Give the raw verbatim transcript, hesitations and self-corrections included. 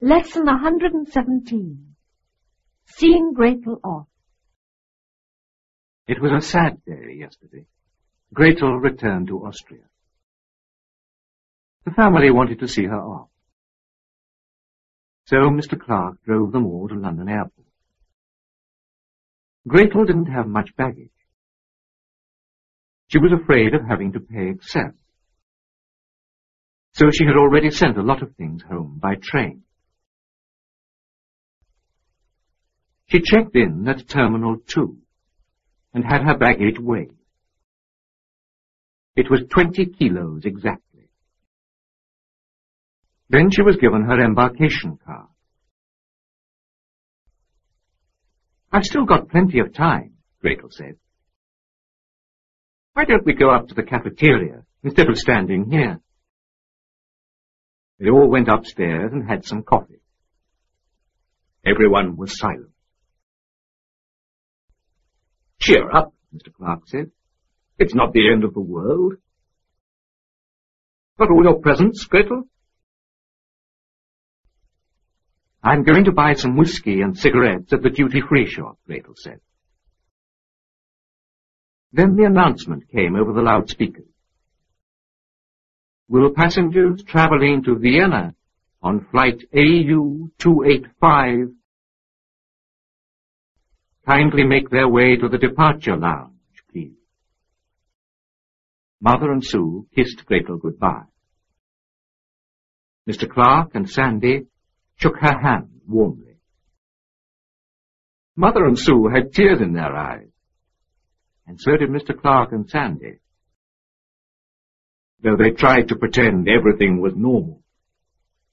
Lesson one hundred seventeen. Seeing Gretel off. It was a sad day yesterday. Gretel returned to Austria. The family wanted to see her off. So Mister Clark drove them all to London Airport. Gretel didn't have much baggage. She was afraid of having to pay excess. So she had already sent a lot of things home by train. She checked in at Terminal two and had her baggage weighed. It was twenty kilos exactly. Then she was given her embarkation card. "I've still got plenty of time," Gretel said. "Why don't we go up to the cafeteria instead of standing here?" They all went upstairs and had some coffee. Everyone was silent. "Cheer up," Mister Clark said. "It's not the end of the world. Got all your presents, Gretel?" "I'm going to buy some whiskey and cigarettes at the duty-free shop," Gretel said. Then the announcement came over the loudspeakers. "Will passengers travelling to Vienna on flight A U two eighty-five kindly make their way to the departure lounge, please?" Mother and Sue kissed Gretel goodbye. Mister Clark and Sandy shook her hand warmly. Mother and Sue had tears in their eyes, and so did Mister Clark and Sandy, though they tried to pretend everything was normal.